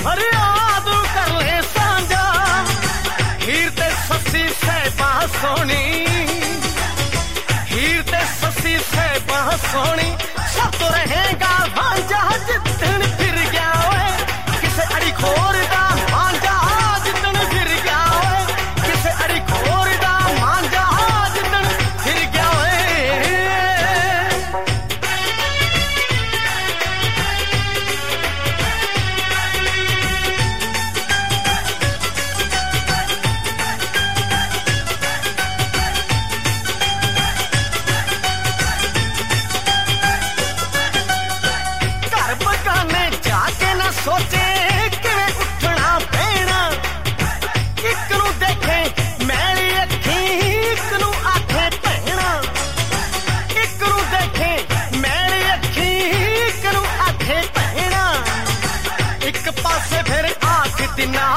फरियाद कर ले सांझा हीर ते ससी सहबा सोनी हीर ते ससी सहबा सोनी सब तो रहेगा भांजा जितन फिर गया ओए किसे अड़ी खोर दा भांजा जितन फिर गया ओए किसे अड़ी खोर दा भांजा जितन फिर गया ओए सोचे किवें उठना पैना एक नू देखे मैली अखी एक नू आखे भैना एक नू देखे मैली अखी एक नू आखे भैना एक पासे फिर आख दिना